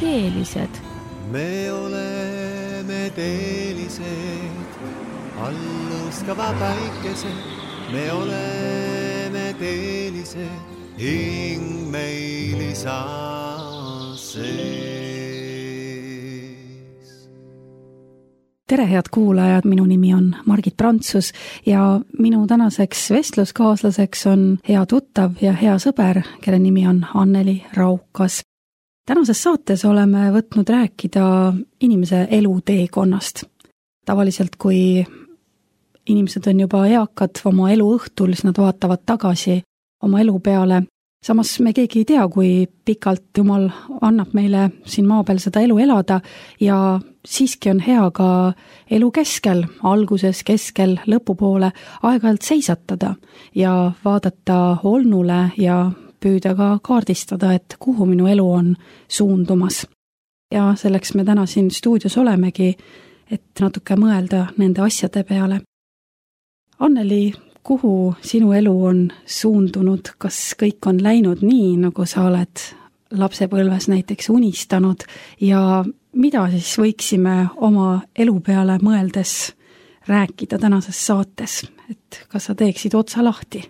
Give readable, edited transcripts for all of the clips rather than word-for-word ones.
teelised. Me oleme teelised, alluskava päikesed. Me oleme teelised, hing meil isa sees. Tere, head kuulajad, minu nimi on Margit Prantsus ja minu tänaseks vestluskaaslaseks on hea tuttav ja hea sõber, kelle nimi on Anneli Raukas. Tänases saates oleme võtnud rääkida inimese eluteekonnast. Tavaliselt, kui inimesed on juba eakad oma elu õhtul, siis nad vaatavad tagasi oma elu peale. Samas me keegi ei tea, kui pikalt Jumal annab meile siin maa peal seda elu elada ja siiski on hea ka elu keskel, alguses, keskel, lõpupoole aeg-ajalt seisatada ja vaadata olnule ja püüda ka kaardistada, et kuhu minu elu on suundumas. Ja selleks me täna siin stuudios olemegi, et natuke mõelda nende asjade peale. Anneli, kuhu sinu elu on suundunud, kas kõik on läinud nii, nagu sa oled lapsepõlves näiteks unistanud ja mida siis võiksime oma elu peale mõeldes rääkida tänases saates, et kas sa teeksid otsa lahti?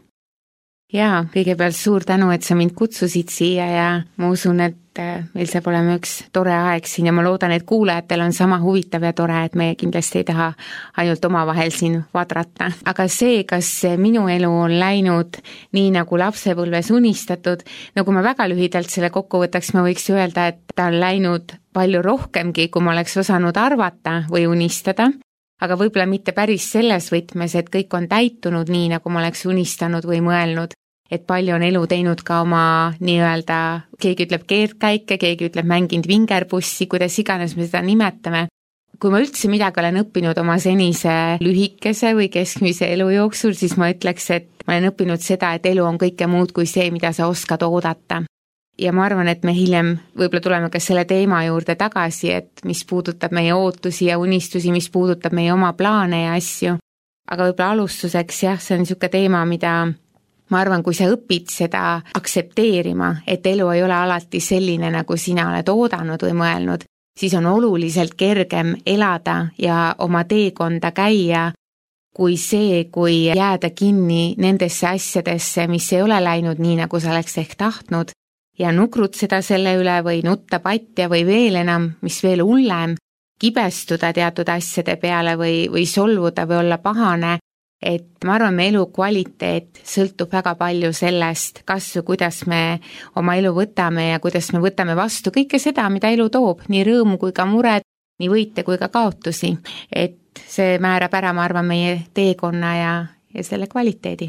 Jaa, kõigepealt suur tänu, et sa mind kutsusid siia ja ma usun, et meil saab olema üks tore aeg siin ja ma loodan, et kuulajatel on sama huvitav ja tore, et me kindlasti ei taha ainult omavahel siin vadrata. Aga see, kas minu elu on läinud nii nagu lapsepõlves unistatud, nagu ma väga lühidalt selle kokku võtaks, ma võiks öelda, et ta on läinud palju rohkemgi, kui ma oleks osanud arvata või unistada, aga võib-olla mitte päris selles võtmes, et kõik on täitunud nii, nagu ma oleks unistanud või mõelnud. Et palju on elu teinud ka oma nii-öelda, keegi ütleb keerdkäike, keegi ütleb mänginud vingerbussi, kuidas iganes me seda nimetame. Kui ma üldse midagi olen õppinud oma senise lühikese või keskmise elu jooksul, siis ma ütleks, et ma olen õppinud seda, et elu on kõike muud kui see, mida sa oskad oodata. Ja ma arvan, et me hiljem võib-olla tuleme ka selle teema juurde tagasi, et mis puudutab meie ootusi ja unistusi, mis puudutab meie oma plaane ja asju. Aga võib-olla alustuseks, jah, see on niisugune teema, mida ma arvan, kui sa õpid seda aksepteerima, et elu ei ole alati selline, nagu sina oled oodanud või mõelnud, siis on oluliselt kergem elada ja oma teekonda käia, kui see, kui jääda kinni nendesse asjadesse, mis ei ole läinud nii, nagu sa oleks ehk tahtnud, ja nukrutseda selle üle või nutta patja või veel enam, mis veel hullem, kibestuda teatud asjade peale või solvuda või olla pahane, et ma arvan, me elu kvaliteet sõltub väga palju sellest, kas või kuidas me oma elu võtame ja kuidas me võtame vastu kõike seda, mida elu toob, nii rõõmu kui ka mured, nii võite kui ka kaotusi. Et see määrab ära, ma arvan, meie teekonna ja selle kvaliteedi.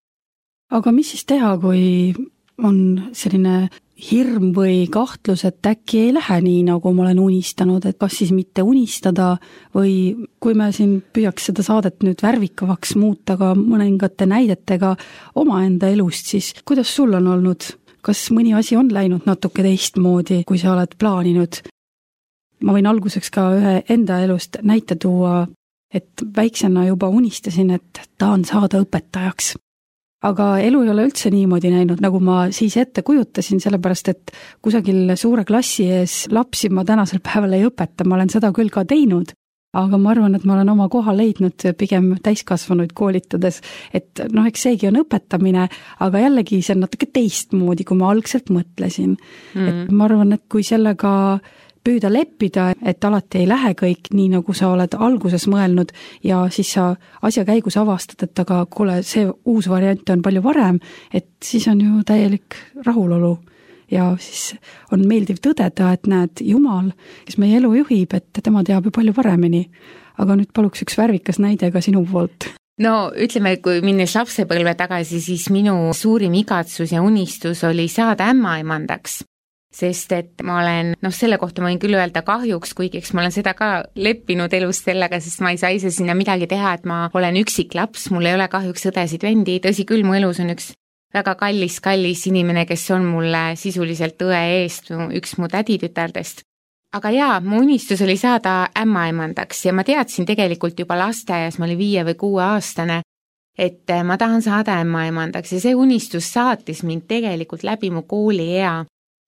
Aga mis siis teha, kui on selline hirm või kahtlus, et äkki ei lähe nii, nagu ma olen unistanud, et kas siis mitte unistada või kui me siin püüaks seda saadet nüüd värvikavaks muuta ka mõningate näidetega omaenda elust, siis kuidas sul on olnud? Kas mõni asi on läinud natuke teistmoodi, kui sa oled plaaninud? Ma võin alguseks ka ühe enda elust näite tuua, et väiksena juba unistasin, et tahan saada õpetajaks. Aga elu ei ole üldse niimoodi näinud, nagu ma siis ette kujutasin, sellepärast et kusagil suure klassi ees lapsi ma tänasel päeval ei õpeta, ma olen seda küll ka teinud, aga ma arvan, et ma olen oma koha leidnud pigem täiskasvanuid koolitades, et eks seegi on õpetamine, aga jällegi see on natuke teistmoodi, kui ma algselt mõtlesin. Et ma arvan, et kui sellega püüda leppida, et alati ei lähe kõik nii, nagu sa oled alguses mõelnud ja siis sa asja käigus avastad, et aga kuule, see uus variant on palju varem, et siis on ju täielik rahulolu ja siis on meeldiv tõdeda, et näed, Jumal, kes meie elu juhib, et tema teab ju palju paremini. Aga nüüd paluks üks värvikas näide ka sinu poolt. No ütleme, kui minnes lapsepõlve tagasi, siis minu suurim igatsus ja unistus oli saada ämmaemandaks. Sest et ma olen, selle kohta ma võin küll öelda kahjuks, kuigi eks ma olen seda ka leppinud elus sellega, sest ma ei saa ise sinna midagi teha, et ma olen üksik laps, mul ei ole kahjuks õdesid vendi, tõsi küll, mu elus on üks väga kallis inimene, kes on mulle sisuliselt õe eest, üks mu täditütardest. Aga jaa, mu unistus oli saada ämmaemandaks ja ma teadsin tegelikult juba lasteaias, ma olin 5 või 6 aastane, et ma tahan saada ämmaemandaks ja see unistus saatis mind tegelikult läbi mu kooliea.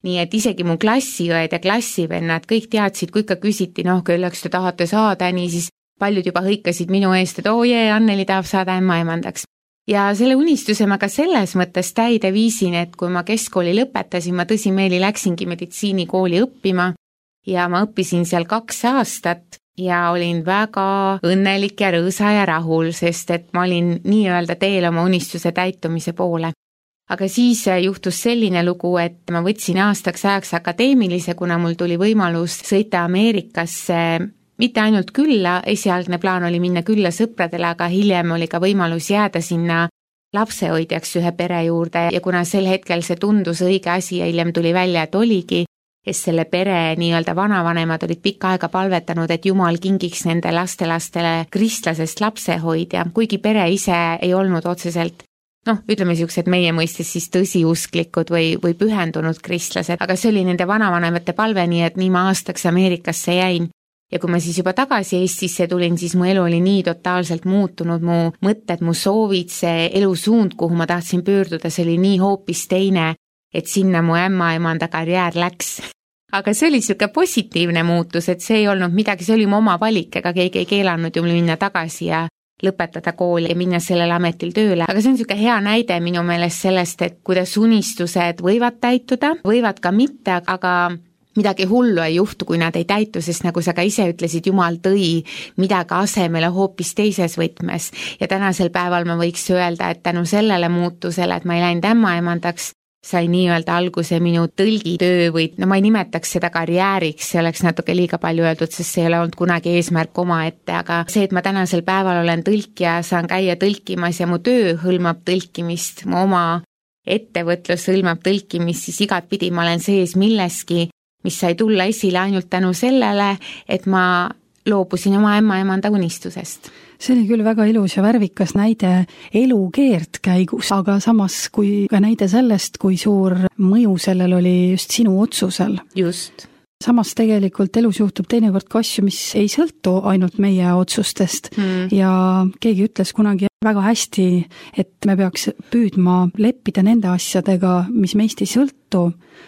nii et isegi mu klassiõed ja klassivennad kõik teadsid, kui ikka küsiti, kelleks te tahate saada, nii siis paljud juba hõikasid minu eest, et Anneli tahab saada ämmaemandaks. Ja selle unistuse ma ka selles mõttes täide viisin, et kui ma keskkooli lõpetasin, ma tõsimeeli läksingi meditsiinikooli õppima ja ma õppisin seal 2 aastat ja olin väga õnnelik ja rõõsa ja rahul, sest et ma olin nii-öelda teel oma unistuse täitumise poole. Aga siis juhtus selline lugu, et ma võtsin aastaks ajaks akadeemilise, kuna mul tuli võimalus sõita Ameerikasse mitte ainult külla, esialgne plaan oli minna külla sõpradele, aga hiljem oli ka võimalus jääda sinna lapsehoidjaks ühe pere juurde ja kuna sel hetkel see tundus õige asi ja hiljem tuli välja, et oligi, sest selle pere nii-öelda vanavanemad olid pikka aega palvetanud, et Jumal kingiks nende lastelastele kristlasest lapsehoidja, kuigi pere ise ei olnud otseselt ütleme siuksed meie mõistes siis tõsiusklikud või pühendunud kristlased, aga see oli nende vanavanemate palve, nii et nii ma aastaks Ameerikasse jäin. Ja kui ma siis juba tagasi Eestisse tulin, siis mu elu oli nii totaalselt muutunud, mu mõtted, mu soovid, see elusuund, kuhu ma tahtsin pöörduda, see oli nii hoopis teine, et sinna mu ämmaemanda karjäär läks. Aga see oli siuke positiivne muutus, et see ei olnud midagi, see oli mu oma valik, ega keegi ei keelanud ju minna tagasi ja lõpetada kooli ja minna sellel ametil tööle, aga see on siuke hea näide minu meelest sellest, et kuidas unistused võivad täituda, võivad ka mitte, aga midagi hullu ei juhtu, kui nad ei täitu, sest nagu sa ka ise ütlesid, Jumal tõi midagi asemele hoopis teises võtmes ja tänasel päeval ma võiks öelda, et tänu sellele muutusele, et ma ei läinud ämmaemandaks, sai nii-öelda alguse minu tõlgitöö või ma ei nimetaks seda karjääriks, see oleks natuke liiga palju öeldud, sest see ei ole olnud kunagi eesmärk omaette, aga see, et ma tänasel päeval olen tõlkija, saan käia tõlkimas ja mu töö hõlmab tõlkimist, mu oma ettevõtlus hõlmab tõlkimist, siis igatpidi ma olen sees milleski, mis sai tulla esile ainult tänu sellele, et ma loobusin oma ämmaemanda unistusest. See oli küll väga ilus ja värvikas näide elu keerdkäigus, aga samas kui ka näide sellest, kui suur mõju sellel oli just sinu otsusel. Just. Samas tegelikult elus juhtub teinekord ka asju, mis ei sõltu ainult meie otsustest ja keegi ütles kunagi väga hästi, et me peaks püüdma leppida nende asjadega, mis meist ei sõltu,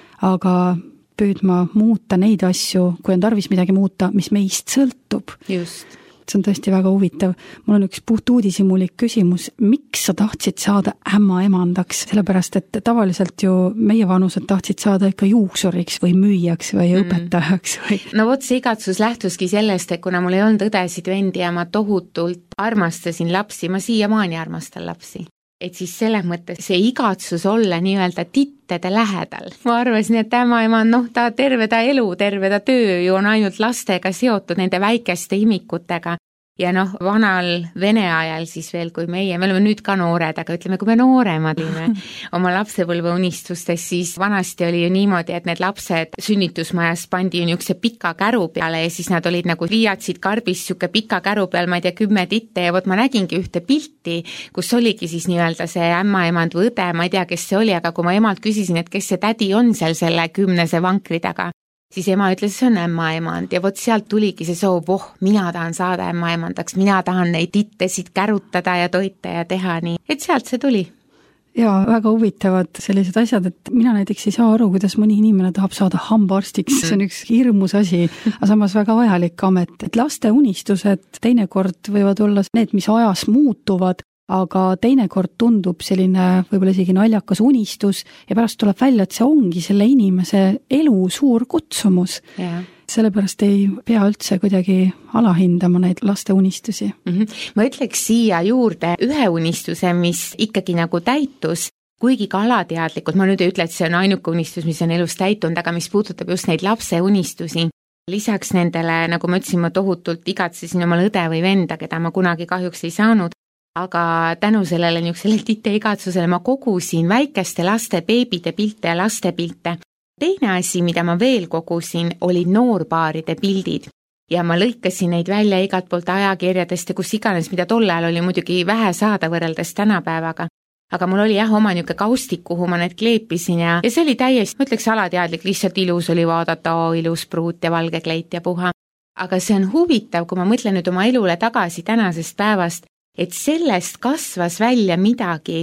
aga püüdma muuta neid asju, kui on tarvis midagi muuta, mis meist sõltub. Just. See on tõesti väga huvitav. Mul on üks puht uudishimulik küsimus, miks sa tahtsid saada ämmaemandaks? Sellepärast, et tavaliselt ju meie vanused tahtsid saada ikka juuksuriks või müüjaks või õpetajaks või... No vot, see igatsus lähtuski sellest, et kuna mul ei olnud õdesid vendi ja ma tohutult armastasin lapsi, ma siiamaani armastan lapsi. Et siis selles mõttes see igatsus olla nii-öelda tittede lähedal. Ma arvasin, et ämmaemand, ta terve ta elu, terve ta töö ju on ainult lastega seotud, nende väikeste imikutega. Ja vanal Vene ajal siis veel, kui me oleme nüüd ka noored, aga ütleme, kui me nooremad olime oma lapsepõlve unistustes, siis vanasti oli ju niimoodi, et need lapsed sünnitusmajas pandi ju niisuguse pika käru peale ja siis nad olid nagu viiatsid karbis siuke pika käru peal, ma ei tea, 10 titte ja vot ma nägingi ühte pilti, kus oligi siis nii-öelda see ämmaemand või õde, ma ei tea, kes see oli, aga kui ma emalt küsisin, et kes see tädi on seal selle 10 vankri taga, siis ema ütles, see on ämmaemand ja vot sealt tuligi see soov, mina tahan saada ämmaemandaks, mina tahan neid tittesid kärutada ja toita ja teha nii, et sealt see tuli. Ja väga huvitavad sellised asjad, et mina näiteks ei saa aru, kuidas mõni inimene tahab saada hambaarstiks, see on üks hirmus asi, aga samas väga vajalik amet. Et laste unistused teinekord võivad olla need, mis ajas muutuvad, aga teinekord tundub selline võib-olla isegi naljakas unistus ja pärast tuleb välja, et see ongi selle inimese elu suur kutsumus. Ja. Sellepärast ei pea üldse kuidagi alahindama neid laste unistusi. Ma ütleks siia juurde ühe unistuse, mis ikkagi nagu täitus, kuigi ka alateadlikult, ma nüüd ei ütle, et see on ainuke unistus, mis on elus täitunud, aga mis puudutab just neid lapse unistusi. Lisaks nendele, nagu ma ütlesin, ma tohutult igatsesin omal õde või venda, keda ma kunagi kahjuks ei saanud, aga tänu sellele niisugusele titeigatsusele ma kogusin väikeste laste beebide pilte ja laste pilte. Teine asi, mida ma veel kogusin, olid noorpaaride pildid ja ma lõikasin neid välja igalt poolt ajakirjadest ja kus iganes, mida tol ajal oli muidugi vähe saada võrreldes tänapäevaga. Aga mul oli oma niisugune kaustik, kuhu ma need kleepisin ja see oli täiesti, ma ütleks alateadlik, lihtsalt ilus oli vaadata, ilus pruut ja valge kleit ja puha. Aga see on huvitav, kui ma mõtlen nüüd oma elule tagasi tänasest päevast, et sellest kasvas välja midagi,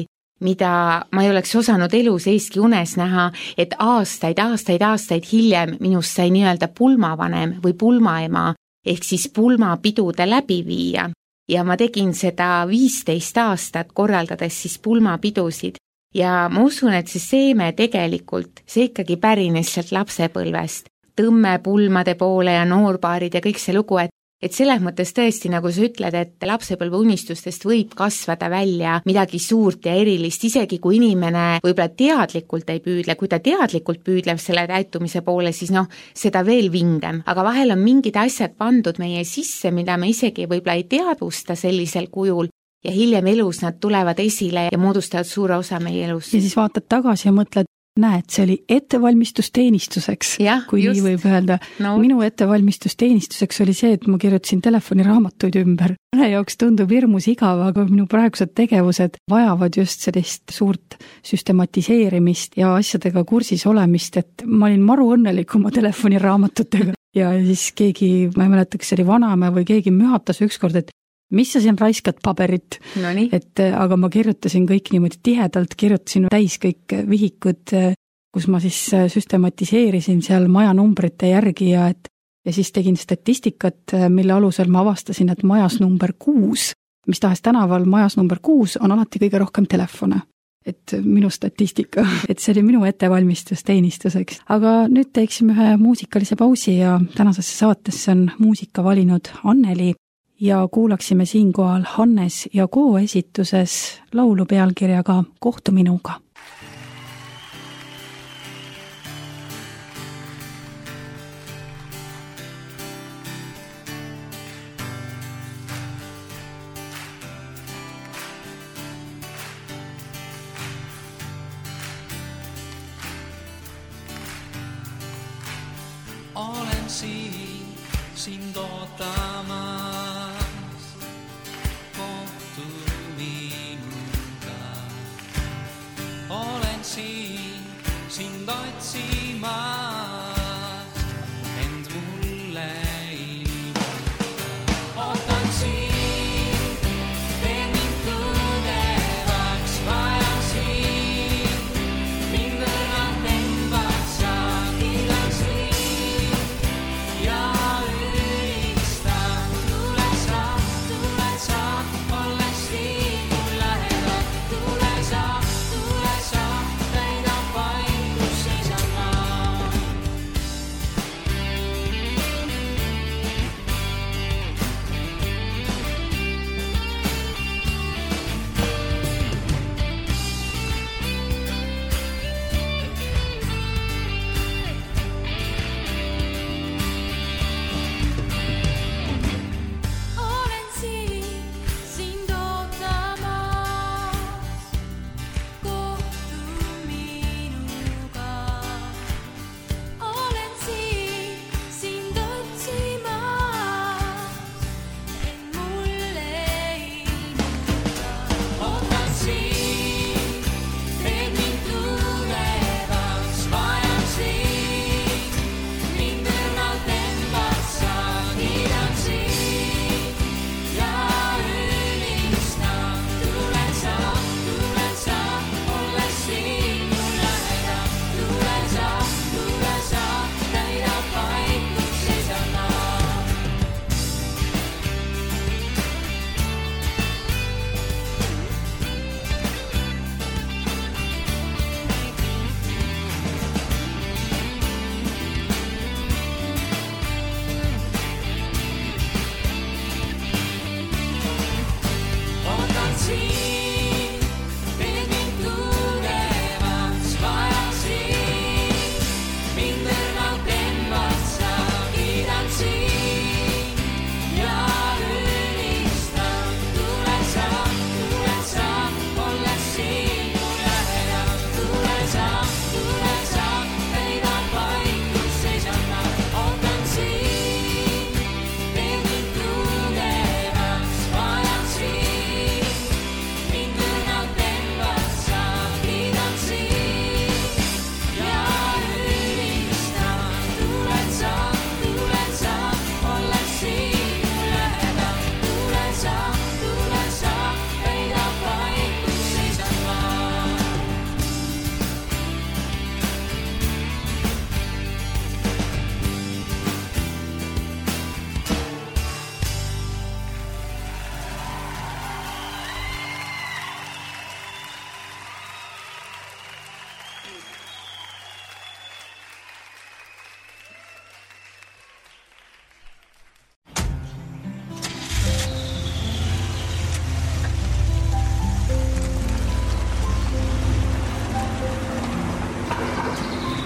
mida ma ei oleks osanud elu seeski unes näha, et aastaid hiljem minust sai nii-öelda pulmavanem või pulmaema, ehk siis pulmapidude läbiviija. Ja ma tegin seda 15 aastat, korraldades siis pulmapidusid. Ja ma usun, et see seeme tegelikult, see ikkagi pärines sealt lapsepõlvest, tõmme pulmade poole ja noorbaarid ja kõik see lugu, et selles mõttes tõesti, nagu sa ütled, et lapsepõlve unistustest võib kasvada välja midagi suurt ja erilist, isegi kui inimene võib-olla teadlikult ei püüdle, kui ta teadlikult püüdleb selle täitumise poole, siis seda veel vingem. Aga vahel on mingid asjad pandud meie sisse, mida me isegi võib-olla ei teadvusta sellisel kujul ja hiljem elus nad tulevad esile ja moodustavad suure osa meie elus. Ja siis vaatad tagasi ja mõtled, näed, see oli ettevalmistusteenistuseks, kui just. Nii võib öelda. No. Minu ettevalmistusteenistuseks oli see, et ma kirjutasin telefoniraamatuid ümber. Mõne jaoks tundub hirmus igav, aga minu praegused tegevused vajavad just sellist suurt süstematiseerimist ja asjadega kursis olemist, et ma olin maru õnnelik oma telefoniraamatutega. Ja siis keegi, ma ei mäleta, kas see oli vanaema või keegi mühatas ükskord, et mis sa siin raiskad paberit, aga ma kirjutasin kõik niimoodi tihedalt, kirjutasin täis kõik vihikud, kus ma siis süstematiseerisin seal majanumbrite järgi ja siis tegin statistikat, mille alusel ma avastasin, et majas number 6, mis tahes tänaval majas number 6 on alati kõige rohkem telefone. Et minu statistika, et see oli minu ettevalmistus teenistuseks. Aga nüüd teeksime ühe muusikalise pausi ja tänasesse saatesse on muusika valinud Anneli. Ja kuulaksime siinkohal Hannes ja Koo esituses laulu pealkirjaga Kohtu minuga. Olen sind ootamas. Olen sind otsimas, end mulle ilmuta. Ootan sind, teen mind tõdevaks, vajan sind, mind õrnad embad sa, kiidan sind ja ülistan. Tule sa, olles siin mul lähedal, tule sa. Täida paindus seisan ma.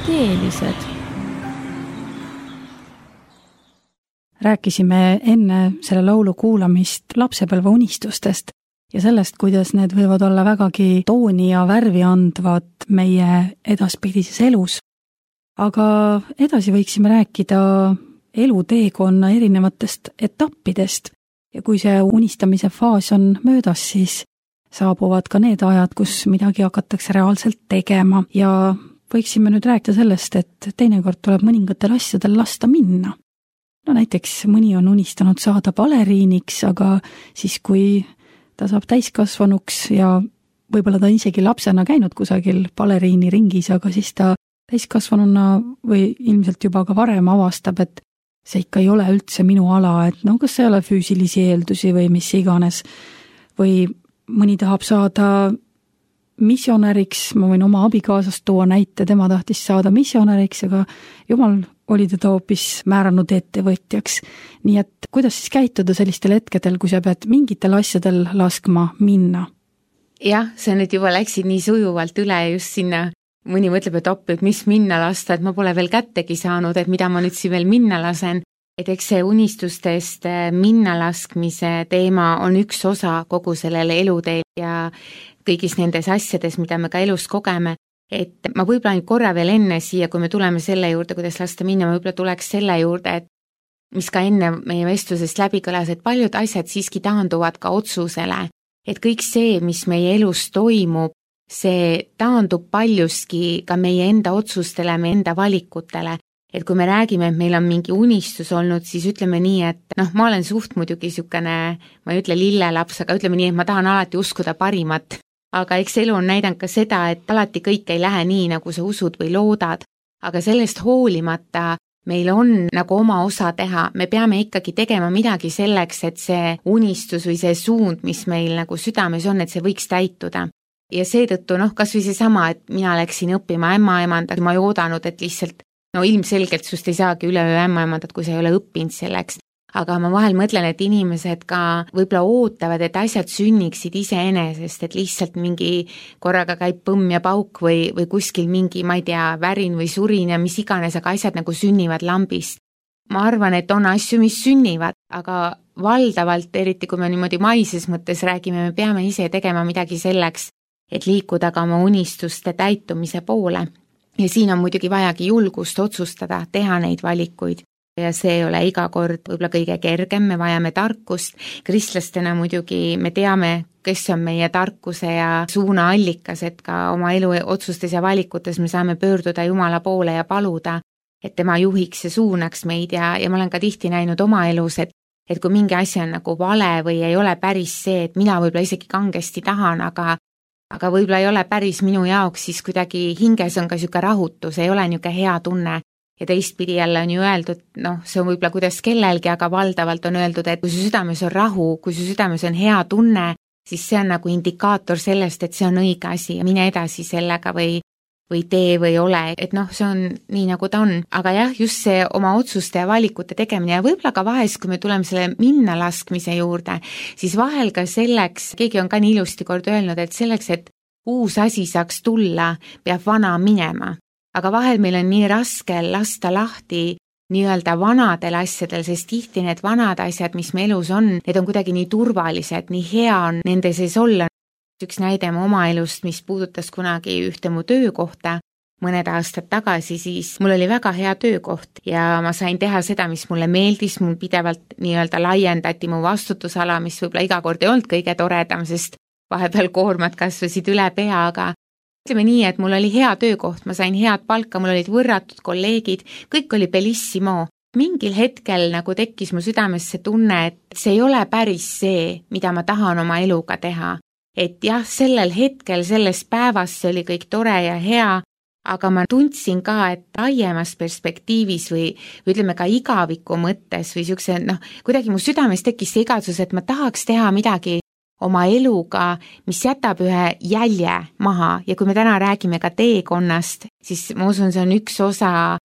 teelised. Rääkisime enne selle laulu kuulamist lapsepõlve unistustest ja sellest, kuidas need võivad olla vägagi tooni ja värvi andvad meie edaspidises elus. Aga edasi võiksime rääkida eluteekonna erinevatest etappidest ja kui see unistamise faas on möödas, siis saabuvad ka need ajad, kus midagi hakatakse reaalselt tegema ja võiksime nüüd rääkida sellest, et teinekord tuleb mõningatel asjadel lasta minna. No näiteks mõni on unistanud saada baleriiniks, aga siis kui ta saab täiskasvanuks ja võib-olla ta isegi lapsena käinud kusagil baleriini ringis, aga siis ta täiskasvanuna või ilmselt juba ka varem avastab, et see ikka ei ole üldse minu ala, et kas see ei ole füüsilisi eeldusi või mis iganes. Või mõni tahab saada missionäriks, ma võin oma abikaasast tuua näite, tema tahtis saada missionäriks, aga jumal oli teda hoopis määranud ettevõtjaks. Nii et kuidas siis käituda sellistel hetkedel, kui sa pead mingitel asjadel laskma minna? Jah, sa nüüd juba läksid nii sujuvalt üle just sinna. Mõni mõtleb, et oppi, et mis minna lasta, et ma pole veel kättegi saanud, et mida ma nüüd siin veel minna lasen. Et eks see unistustest minna laskmise teema on üks osa kogu sellele eluteel ja kõigis nendes asjades, mida me ka elus kogeme. Et ma võib-olla ainult korra veel enne siia, kui me tuleme selle juurde, kuidas lasta minna, ma võib-olla tuleks selle juurde, et mis ka enne meie vestlusest läbi kõlas, et paljud asjad siiski taanduvad ka otsusele. Et kõik see, mis meie elus toimub, see taandub paljuski ka meie enda otsustele, meie enda valikutele. Et kui me räägime, et meil on mingi unistus olnud, siis ütleme nii, et ma olen suht muidugi sükene, ma ei ütle lillelaps, aga ütleme nii, et ma tahan alati uskuda parimat. Aga eks elu on näidanud ka seda, et alati kõik ei lähe nii, nagu sa usud või loodad, aga sellest hoolimata meil on nagu oma osa teha, me peame ikkagi tegema midagi selleks, et see unistus või see suund, mis meil nagu südames on, et see võiks täituda. Ja seetõttu kas või seesama, et mina läksin õppima ämmaemandat, ma ei oodanud, et lihtsalt ilmselgelt sust ei saagi üleöö ämmaemandat, kui sa ei ole õppinud selleks. Aga ma vahel mõtlen, et inimesed ka võib-olla ootavad, et asjad sünniksid iseenesest, et lihtsalt mingi korraga käib põmm ja pauk või kuskil mingi, ma ei tea, värin või surin ja mis iganes, aga asjad nagu sünnivad lambist. Ma arvan, et on asju, mis sünnivad, aga valdavalt, eriti kui me niimoodi maises mõttes räägime, me peame ise tegema midagi selleks, et liikuda ka oma unistuste täitumise poole. Ja siin on muidugi vajagi julgust otsustada, teha neid valikuid. Ja see ei ole iga kord võib-olla kõige kergem, me vajame tarkust. Kristlastena muidugi me teame, kes on meie tarkuse ja suuna allikas, et ka oma elu otsustes ja valikutes me saame pöörduda Jumala poole ja paluda, et tema juhiks ja suunaks meid ja ma olen ka tihti näinud oma elus, et kui mingi asi on nagu vale või ei ole päris see, et mina võib-olla isegi kangesti tahan, aga võib-olla ei ole päris minu jaoks, siis kuidagi hinges on ka niisugune rahutus, ei ole niisugune hea tunne. Ja teistpidi jälle on ju öeldud, see on võib-olla kuidas kellelgi, aga valdavalt on öeldud, et kui su südames on rahu, kui su südames on hea tunne, siis see on nagu indikaator sellest, et see on õige asi ja mine edasi sellega või tee või ole, et see on nii, nagu ta on. Aga jah, just see oma otsuste ja valikute tegemine ja võib-olla ka vahest, kui me tuleme selle minna laskmise juurde, siis vahel ka selleks, keegi on ka nii ilusti kord öelnud, et selleks, et uus asi saaks tulla, peab vana minema. Aga vahel meil on nii raske lasta lahti nii-öelda vanadel asjadel, sest tihti need vanad asjad, mis me elus on, need on kuidagi nii turvalised, nii hea on nende sees olla. Üks näide oma elust, mis puudutas kunagi ühte mu töökohta mõned aastad tagasi, siis mul oli väga hea töökoht ja ma sain teha seda, mis mulle meeldis, mul pidevalt nii-öelda laiendati mu vastutusala, mis võib-olla iga kord ei olnud kõige toredam, sest vahepeal koormad kasvasid üle pea, aga ütleme nii, et mul oli hea töökoht, ma sain head palka, mul olid võrratud kolleegid, kõik oli bellissimo. Mingil hetkel nagu tekkis mu südamesse tunne, et see ei ole päris see, mida ma tahan oma eluga teha. Et jah, sellel hetkel, selles päevas see oli kõik tore ja hea, aga ma tundsin ka, et laiemas perspektiivis või ütleme ka igaviku mõttes või siukse, kuidagi mu südames tekkis see igatsus, et ma tahaks teha midagi oma eluga, mis jätab ühe jälje maha ja kui me täna räägime ka teekonnast, siis ma usun, see on üks osa,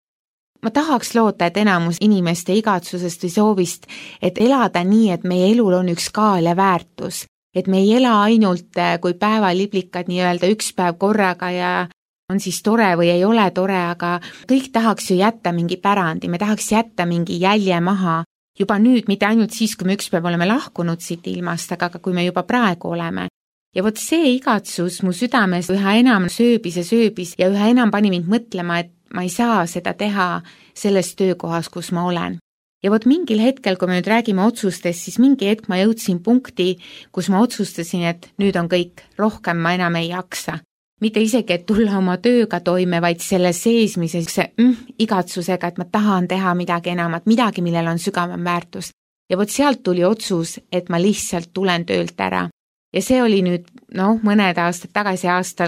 ma tahaks loota, et enamus inimeste igatsusest või soovist, et elada nii, et meie elul on üks kaal ja väärtus, et me ei ela ainult kui päevaliblikad nii-öelda üks päev korraga ja on siis tore või ei ole tore, aga kõik tahaks ju jätta mingi pärandi, me tahaks jätta mingi jälje maha. Juba nüüd, mitte ainult siis, kui me ükspäev oleme lahkunud siit ilmast, aga kui me juba praegu oleme. Ja vot see igatsus mu südames üha enam sööbis ja üha enam pani mind mõtlema, et ma ei saa seda teha selles töökohas, kus ma olen. Ja vot mingil hetkel, kui me nüüd räägime otsustest, siis mingi hetk ma jõudsin punkti, kus ma otsustasin, et nüüd on kõik, rohkem ma enam ei jaksa. Mitte isegi, et tulla oma tööga toime, vaid selle seesmises igatsusega, et ma tahan teha midagi enamat, midagi, millel on sügavam väärtus. Ja vot sealt tuli otsus, et ma lihtsalt tulen töölt ära. Ja see oli nüüd, mõned aastad tagasi aastal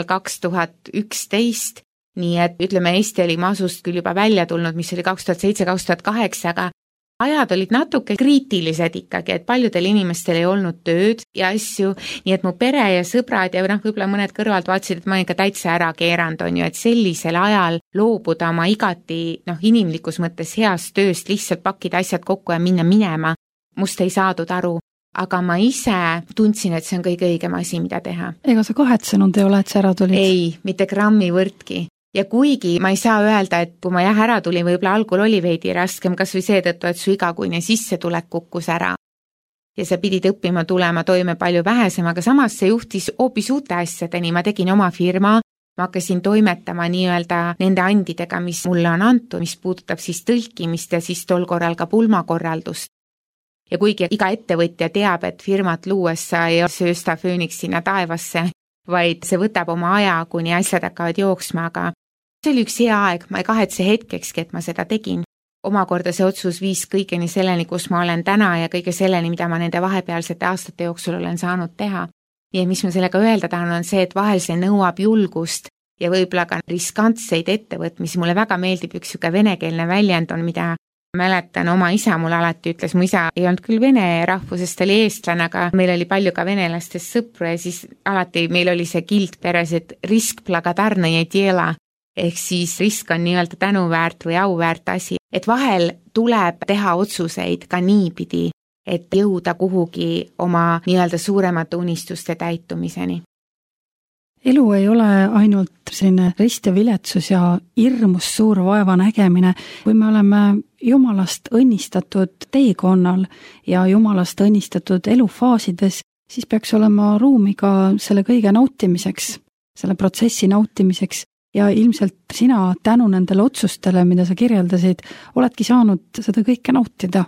2011, nii et ütleme, Eesti oli masust küll juba välja tulnud, mis oli 2007-2008, aga ajad olid natuke kriitilised ikkagi, et paljudel inimestel ei olnud tööd ja asju, nii et mu pere ja sõbrad ja võib-olla mõned kõrvalt vaatasid, et ma ikka täitsa ära keeranud on ju, et sellisel ajal loobuda oma igati inimlikus mõttes heast tööst, lihtsalt pakkida asjad kokku ja minema, must ei saadud aru. Aga ma ise tundsin, et see on kõige õigem asi, mida teha. Ega sa kahetsenud ei ole, et sa ära tulid? Ei, mitte grammi võrdki. Ja kuigi ma ei saa öelda, et kui ma ära tulin, võib-olla algul oli veidi raskem, kas või seetõttu, et su igakuine sissetulek kukkus ära. Ja sa pidid õppima tulema toime palju vähesem, aga samas see juhtis hoopis uute asjadeni. Ma tegin oma firma, ma hakkasin toimetama nii-öelda nende andidega, mis mulle on antud, mis puudutab siis tõlkimist ja siis tol korral ka pulmakorraldust. Ja kuigi iga ettevõtja teab, et firmat luues sa ei söösta fööniks sinna taevasse, vaid see võtab oma aja, kuni asjad hakkavad jooksma, aga see oli üks hea aeg, ma ei kahetse hetkekski, et ma seda tegin. Omakorda see otsus viis kõigeni selleni, kus ma olen täna ja kõige selleni, mida ma nende vahepealsete aastate jooksul olen saanud teha. Ja mis ma sellega öelda tahan, on see, et vahel see nõuab julgust ja võib-olla ka riskantseid ettevõtmisi. Mulle väga meeldib üks siuke venekeelne väljend on, mida mäletan, oma isa mulle alati ütles, mu isa ei olnud küll vene rahvusest, oli eestlane, aga meil oli palju ka venelastest sõpru ja siis alati meil oli see kild peres, et risk plagatarna ja tiela, ehk siis risk on nii-öelda tänuväärt või auväärt asi, et vahel tuleb teha otsuseid ka niipidi, et jõuda kuhugi oma nii-öelda suuremate unistuste täitumiseni. Elu ei ole ainult selline rist ja viletsus ja hirmus suur vaeva nägemine. Kui me oleme Jumalast õnnistatud teekonnal ja Jumalast õnnistatud elufaasides, siis peaks olema ruumi ka selle kõige nautimiseks, selle protsessi nautimiseks. Ja ilmselt sina tänu nendele otsustele, mida sa kirjeldasid, oledki saanud seda kõike nautida.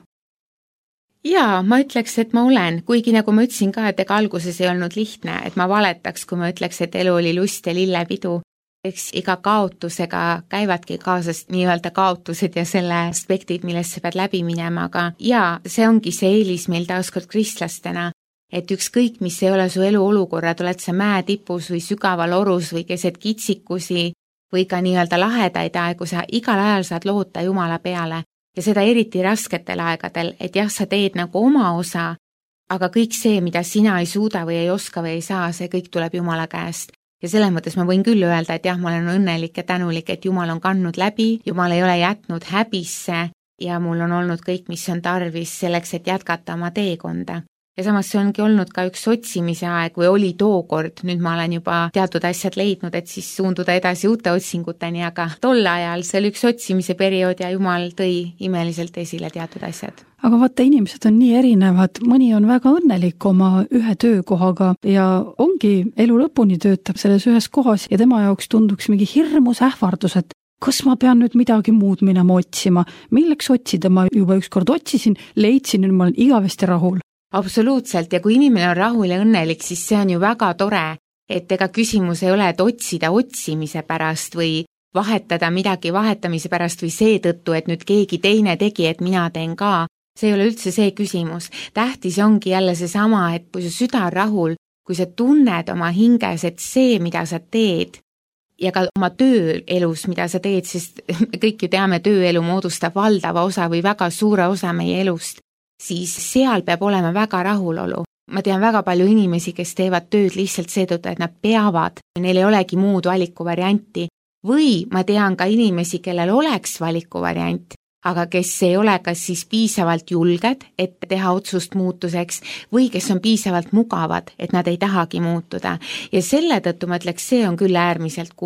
Jaa, ma ütleks, et ma olen, kuigi nagu ma ütlesin ka, et ega alguses ei olnud lihtne, et ma valetaks, kui ma ütleks, et elu oli lust ja lillepidu. Eks iga kaotusega käivadki kaasas nii-öelda kaotused ja selle aspektid, millest sa pead läbi minema, aga jaa, see ongi see eelis meil taaskord kristlastena, et ükskõik, mis ei ole su elu olukorrad, oled sa mäe tipus või sügaval orus või keset kitsikusi või ka nii-öelda lahedaid aegu, sa igal ajal saad loota Jumala peale. Ja seda eriti rasketel aegadel, et jah, sa teed nagu oma osa, aga kõik see, mida sina ei suuda või ei oska või ei saa, see kõik tuleb Jumala käest. Ja selles mõttes ma võin küll öelda, et jah, ma olen õnnelik ja tänulik, et Jumal on kandnud läbi, Jumal ei ole jätnud häbisse ja mul on olnud kõik, mis on tarvis selleks, et jätkata oma teekonda. Ja samas see ongi olnud ka üks otsimise aeg või oli tookord, nüüd ma olen juba teatud asjad leidnud, et siis suunduda edasi uute otsinguteni, aga tol ajal see oli üks otsimise periood ja Jumal tõi imeliselt esile teatud asjad. Aga vaata, inimesed on nii erinevad, mõni on väga õnnelik oma ühe töökohaga ja ongi elu lõpuni töötab selles ühes kohas ja tema jaoks tunduks mingi hirmus ähvardus, et kas ma pean nüüd midagi muud minema otsima, milleks otsida, ma juba ükskord otsisin, leidsin, nüüd ma olen igavesti rahul. Absoluutselt, ja kui inimene on rahul ja õnnelik, siis see on ju väga tore, et ega küsimus ei ole, et otsida otsimise pärast või vahetada midagi vahetamise pärast või seetõttu, et nüüd keegi teine tegi, et mina teen ka. See ei ole üldse see küsimus. Tähtis ongi jälle see sama, et kui su süda on rahul, kui sa tunned oma hinges, et see, mida sa teed ja ka oma tööelus, mida sa teed, sest kõik ju teame, tööelu moodustab valdava osa või väga suure osa meie elust, siis seal peab olema väga rahulolu. Ma tean väga palju inimesi, kes teevad tööd lihtsalt seetõttu, et nad peavad, neil ei olegi muud valikuvarianti. Või ma tean ka inimesi, kellel oleks valikuvariant, aga kes ei ole kas siis piisavalt julged, et teha otsust muutuseks, või kes on piisavalt mugavad, et nad ei tahagi muutuda. Ja selle tõttu ma ütleks, see on küll äärmiselt kurb.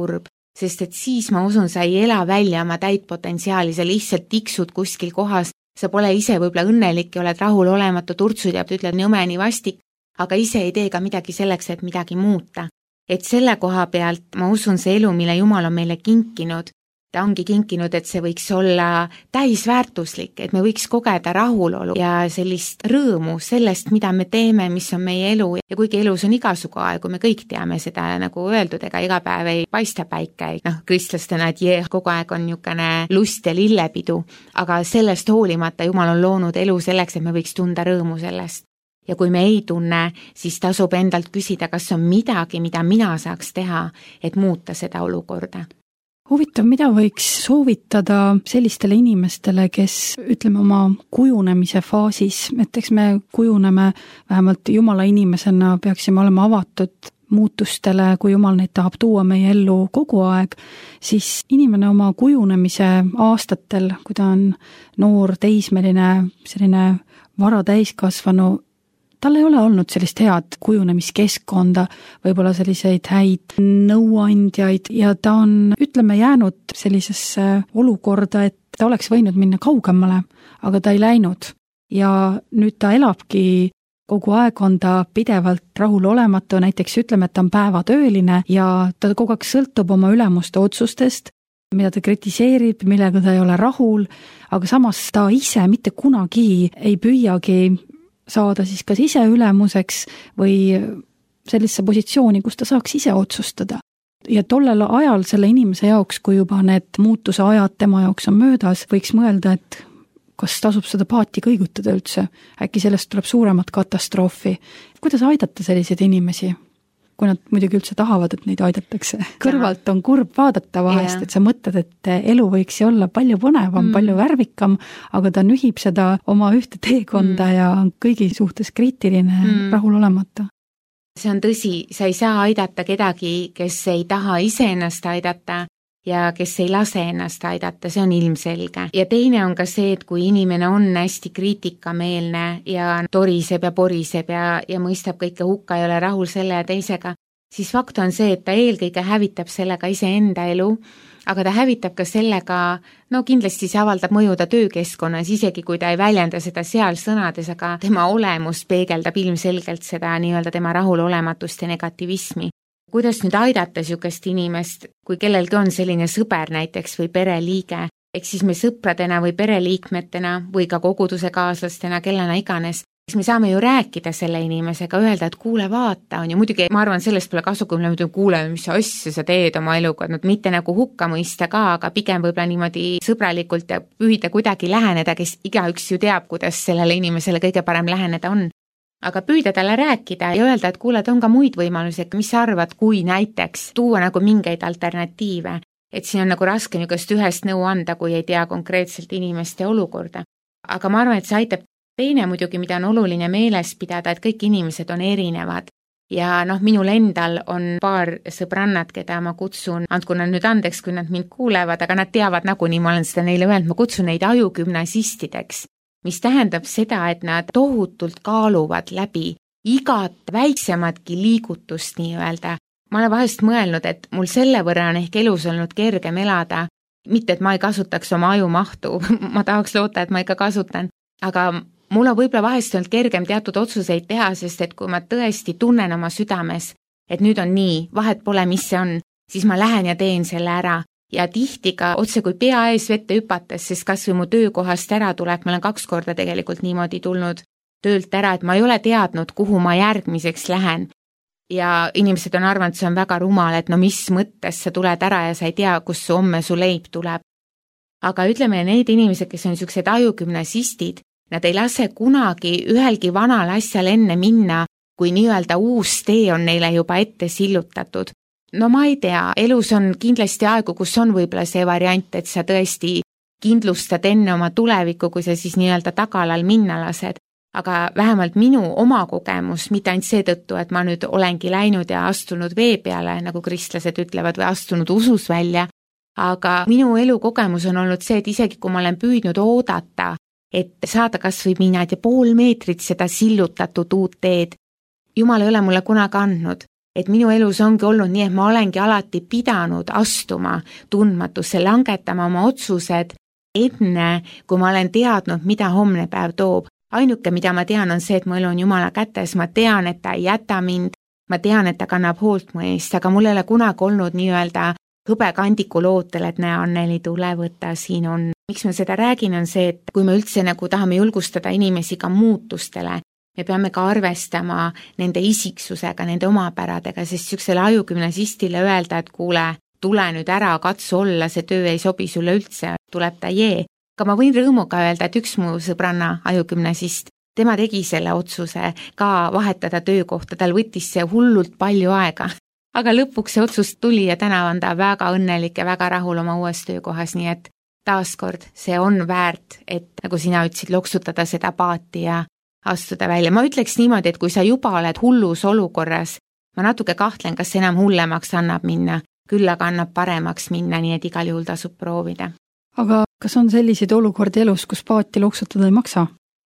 sest et siis ma usun, sa ei ela välja oma täit potentsiaali, sa lihtsalt tiksud kuskil kohas, sa pole ise võib-olla õnnelik ja oled rahulolematu, turtsud ja ütled nõme nii vastik, aga ise ei tee ka midagi selleks, et midagi muuta. Et selle koha pealt ma usun see elu, mille Jumal on meile kinkinud, ta ongi kinkinud, et see võiks olla täisväärtuslik, et me võiks kogeda rahulolu ja sellist rõõmu sellest, mida me teeme, mis on meie elu ja kuigi elus on igasugu aegu, me kõik teame seda, nagu öeldud, ega iga päev ei paista päike, kristlastena, et kogu aeg on niisugune lust ja lillepidu, aga sellest hoolimata Jumal on loonud elu selleks, et me võiks tunda rõõmu sellest. Ja kui me ei tunne, siis tasub endalt küsida, kas on midagi, mida mina saaks teha, et muuta seda olukorda. Huvitav, mida võiks soovitada sellistele inimestele, kes ütleme oma kujunemise faasis, et eks me kujuneme vähemalt Jumala inimesena, peaksime olema avatud muutustele, kui Jumal neid tahab tuua meie ellu kogu aeg, siis inimene oma kujunemise aastatel, kui ta on noor, teismeline, selline vara täiskasvanu, tal ei ole olnud sellist head kujunemiskeskkonda, võib-olla selliseid häid nõuandjaid ja ta on, ütleme, jäänud sellisesse olukorda, et ta oleks võinud minna kaugemale, aga ta ei läinud. Ja nüüd ta elabki, kogu aeg on ta pidevalt rahulolematu, näiteks ütleme, et ta on päevatööline ja ta kogu aeg sõltub oma ülemuste otsustest, mida ta kritiseerib, millega ta ei ole rahul, aga samas ta ise mitte kunagi ei püüagi saada siis kas ise ülemuseks või sellise positsiooni, kus ta saaks ise otsustada. Ja tollel ajal selle inimese jaoks, kui juba need muutuse ajad tema jaoks on möödas, võiks mõelda, et kas tasub seda paati kõigutada üldse, äkki sellest tuleb suuremat katastroofi. Kuidas aidata selliseid inimesi? Kui nad muidugi üldse tahavad, et neid aidatakse. Kõrvalt on kurb vaadata vahest, et sa mõtled, et elu võiks olla palju põnevam, palju värvikam, aga ta nühib seda oma ühte teekonda ja on kõigi suhtes kriitiline, rahulolemata. See on tõsi, sa ei saa aidata kedagi, kes ei taha ise ennast aidata ja kes ei lase ennast aidata, see on ilmselge. Ja teine on ka see, et kui inimene on hästi kriitikameelne ja toriseb ja poriseb ja mõistab kõike hukka, ei ole rahul selle ja teisega, siis fakt on see, et ta eelkõige hävitab sellega iseenda elu, aga ta hävitab ka sellega, kindlasti see avaldab mõjuda töökeskkonnas, isegi kui ta ei väljenda seda seal sõnades, aga tema olemus peegeldab ilmselgelt seda nii-öelda tema rahulolematust ja negativismi. Kuidas nüüd aidata niisugust inimest, kui kellelgi on selline sõber näiteks või pereliige, eks siis me sõpradena või pereliikmetena või ka koguduse kaaslastena, kellena iganes, siis me saame ju rääkida selle inimesega, öelda, et kuule, vaata, on ju muidugi, ma arvan, sellest pole kasu, kui me ütleme, kuule, mis asja sa teed oma eluga, mitte nagu hukka mõista ka, aga pigem võib-olla niimoodi sõbralikult ja püüda kuidagi läheneda, kes igaüks ju teab, kuidas sellele inimesele kõige parem läheneda on. Aga püüda talle rääkida ja öelda, et kuule, on ka muid võimalusi, mis sa arvad, kui näiteks tuua nagu mingeid alternatiive, et siin on nagu raske niisugust ühest nõu anda, kui ei tea konkreetselt inimeste olukorda. Aga ma arvan, et see aitab. Teine muidugi, mida on oluline meeles pidada, et kõik inimesed on erinevad ja minul endal on paar sõbrannat, keda ma kutsun, andku nad nüüd andeks, kui nad mind kuulevad, aga nad teavad nagunii, ma olen seda neile öelnud, ma kutsun neid ajugümnasistideks, mis tähendab seda, et nad tohutult kaaluvad läbi igat väiksematki liigutust nii-öelda. Ma olen vahest mõelnud, et mul selle võrra on ehk elus olnud kergem elada, mitte et ma ei kasutaks oma ajumahtu, ma tahaks loota, et ma ikka kasutan, aga mul on võib-olla vahest olnud kergem teatud otsuseid teha, sest et kui ma tõesti tunnen oma südames, et nüüd on nii, vahet pole, mis see on, siis ma lähen ja teen selle ära. Ja tihti ka otse kui pea ees vette hüpates, sest kas või mu töökohast ära tuleb, ma olen 2 korda tegelikult niimoodi tulnud töölt ära, et ma ei ole teadnud, kuhu ma järgmiseks lähen. Ja inimesed on arvanud, see on väga rumal, et mis mõttes sa tuled ära ja sa ei tea, kus homme su leib tuleb. Aga ütleme, need inimesed, kes on niisugused ajugümnasistid, nad ei lase kunagi ühelgi vanal asjal enne minna, kui nii-öelda uus tee on neile juba ette sillutatud. Ma ei tea, elus on kindlasti aegu, kus on võib-olla see variant, et sa tõesti kindlustad enne oma tulevikku, kui sa siis nii-öelda tagalal minna lased. Aga vähemalt minu oma kogemus, mitte ainult seetõttu, et ma nüüd olengi läinud ja astunud vee peale, nagu kristlased ütlevad, või astunud usus välja, aga minu elukogemus on olnud see, et isegi kui ma olen püüdnud oodata, et saada kas või minna 0,5 meetrit seda sillutatud uut teed, Jumal ei ole mulle kunagi andnud. et minu elus ongi olnud nii, et ma olengi alati pidanud astuma tundmatusse, langetama oma otsused enne, kui ma olen teadnud, mida homne päev toob. Ainuke, mida ma tean, on see, et mu elu on Jumala kätes, ma tean, et ta ei jäta mind, ma tean, et ta kannab hoolt mu eest, aga mul ei ole kunagi olnud nii-öelda hõbekandiku lootel, et näe, Anneli, tule võtta, siin on. Miks ma seda räägin, on see, et kui me üldse nagu tahame julgustada inimesi ka muutustele, me peame ka arvestama nende isiksusega, nende omapäradega, sest niisugusele ajugümnasistile öelda, et kuule, tule nüüd ära, katsu olla, see töö ei sobi sulle üldse, tuleb ta jee. Aga ma võin rõõmuga öelda, et üks mu sõbranna ajugümnasist, tema tegi selle otsuse ka vahetada töökohta, tal võttis see hullult palju aega. Aga lõpuks see otsus tuli ja täna on ta väga õnnelik ja väga rahul oma uues töökohas, nii et taaskord see on väärt, et nagu sina ütlesid, loksutada seda paati ja astuda välja. Ma ütleks niimoodi, et kui sa juba oled hullus olukorras, ma natuke kahtlen, kas enam hullemaks annab minna, küll aga annab paremaks minna, nii et igal juhul tasub proovida. Aga kas on selliseid olukordi elus, kus paati loksutada ei maksa?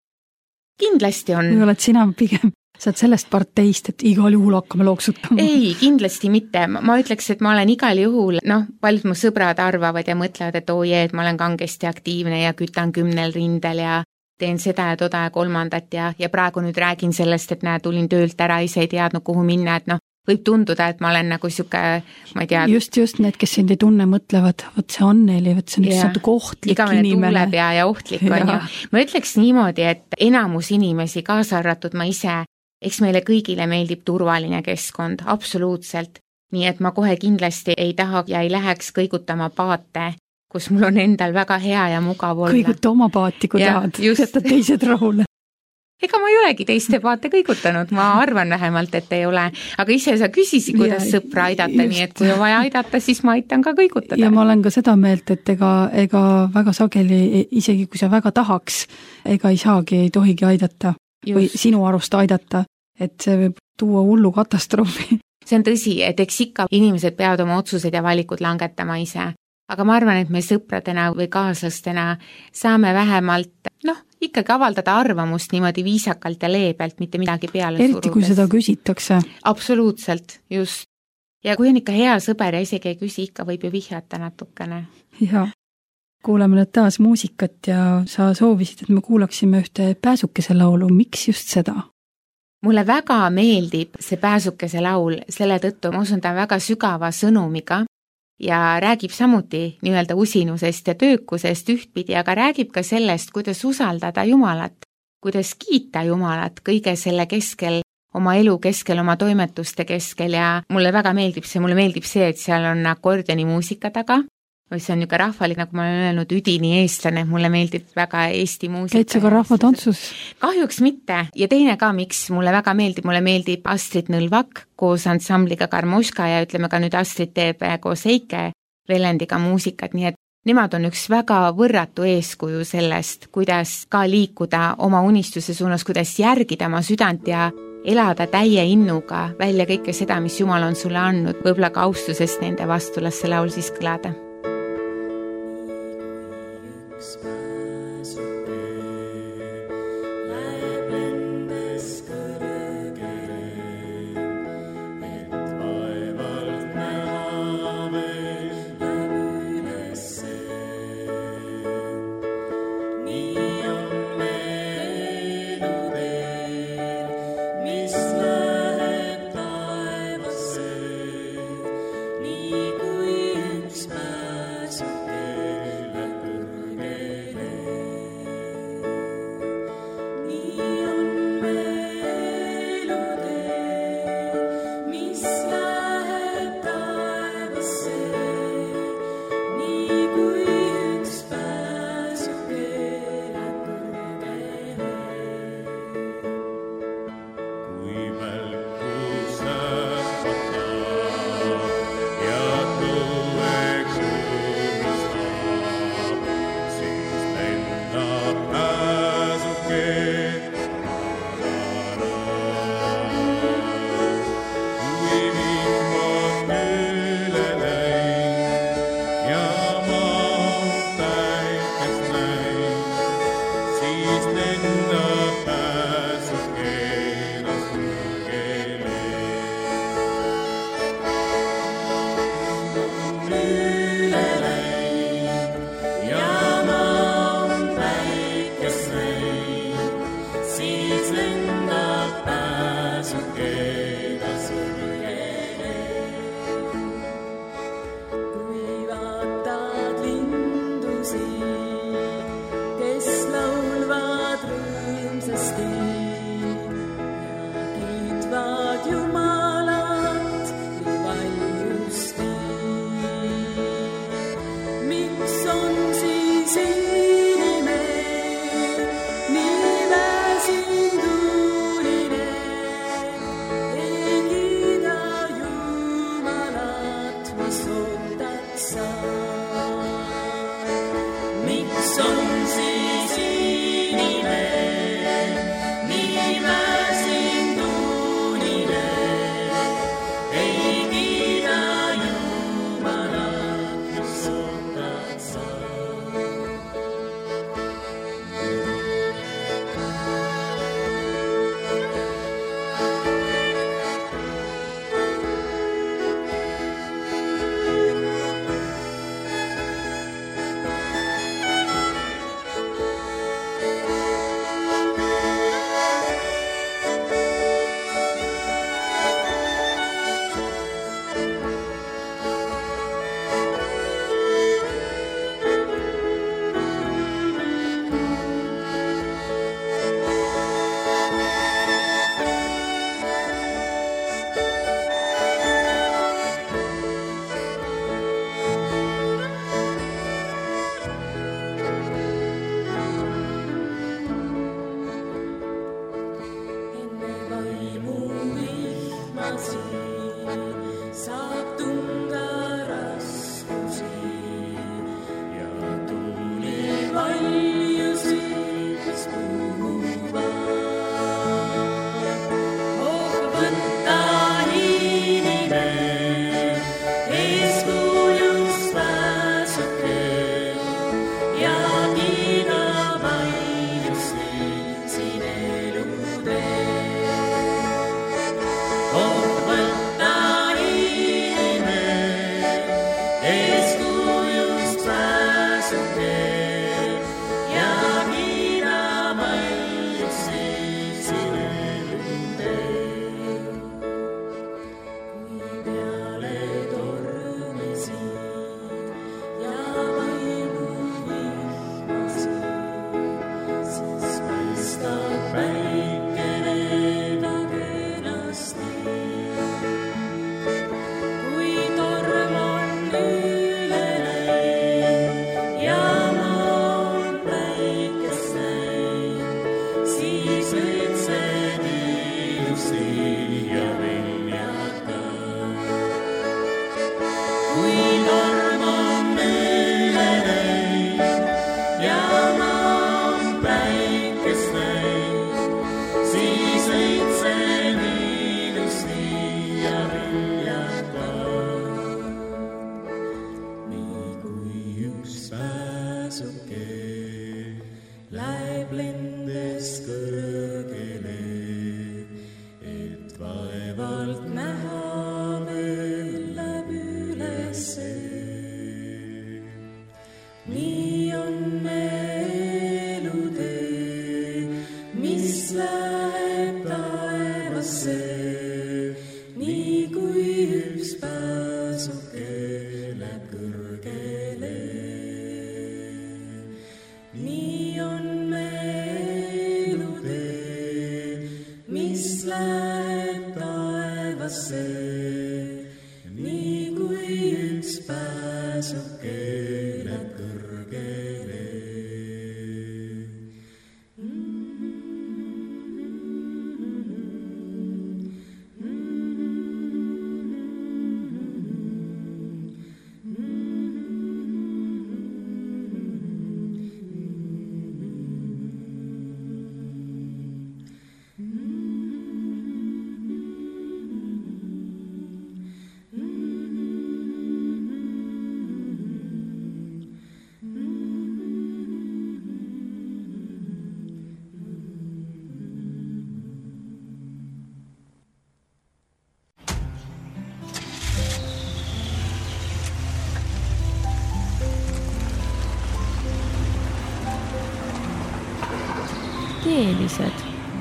Kindlasti on. Või oled sina pigem, sa oled sellest parteist, et igal juhul hakkame loksutama? Ei, kindlasti mitte. Ma ütleks, et ma olen igal juhul, paljud mu sõbrad arvavad ja mõtlevad, et et ma olen kangesti aktiivne ja kütan 10 rindel ja teen seda ja toda ja kolmandat ja praegu nüüd räägin sellest, et tulin töölt ära, ise ei teadnud, kuhu minna, et võib tunduda, et ma olen nagu siuke, ma ei tea. Just need, kes sind ei tunne, mõtlevad, võt see Anneli, võt see on lihtsalt ohtlik inimene. Igavene tuulepea ja ohtlik on ju. Ma ütleks niimoodi, et enamus inimesi, kaasa arvatud ma ise, eks meile kõigile meeldib turvaline keskkond, absoluutselt. Nii et ma kohe kindlasti ei taha ja ei läheks kõigutama paate, kus mul on endal väga hea ja mugav olla. Kõiguta oma paati, kui tahad, jätta teised rahule. Ega ma ei olegi teiste paate kõigutanud, ma arvan vähemalt, et ei ole. Aga ise sa küsisid, kuidas sõpra aidata, nii et kui on vaja aidata, siis ma aitan ka kõigutada. Ja ma olen ka seda meelt, et ega väga sageli, isegi kui sa väga tahaks, ega ei saagi, ei tohigi aidata. Just. Või sinu arust aidata, et see võib tuua hullu katastroofi. See on tõsi, et eks ikka inimesed peavad oma otsused ja valikud langetama ise. Aga ma arvan, et me sõpradena või kaaslastena saame vähemalt, ikkagi avaldada arvamust niimoodi viisakalt ja leebelt, mitte midagi peale surudes. Eriti, kui seda küsitakse. Absoluutselt, just. Ja kui on ikka hea sõber ja isegi ei küsi, ikka võib ju vihjata natukene. Ja, kuuleme nüüd taas muusikat ja sa soovisid, et me kuulaksime ühte pääsukese laulu. Miks just seda? Mulle väga meeldib see pääsukese laul, selle tõttu ma usun, ta on väga sügava sõnumiga ja räägib samuti nii-öelda usinusest ja töökusest ühtpidi, aga räägib ka sellest, kuidas usaldada Jumalat, kuidas kiita Jumalat kõige selle keskel, oma elu keskel, oma toimetuste keskel ja mulle väga meeldib see, et seal on akordioni muusika taga, või see on niisugune rahvalik, nagu ma olen öelnud, üdini eestlane, mulle meeldib väga Eesti muusika. Käid sa ka rahvatantsus? Kahjuks mitte ja teine ka, miks mulle väga meeldib Astrid Nõlvak koos ansambliga Karmoška ja ütleme ka nüüd Astrid teeb koos Eike Velendiga muusikat, nii et nemad on üks väga võrratu eeskuju sellest, kuidas ka liikuda oma unistuse suunas, kuidas järgida oma südant ja elada täie innuga välja kõike seda, mis Jumal on sulle andnud, võib-olla ka austusest nende vastu, las see laul siis kõlada. keelised.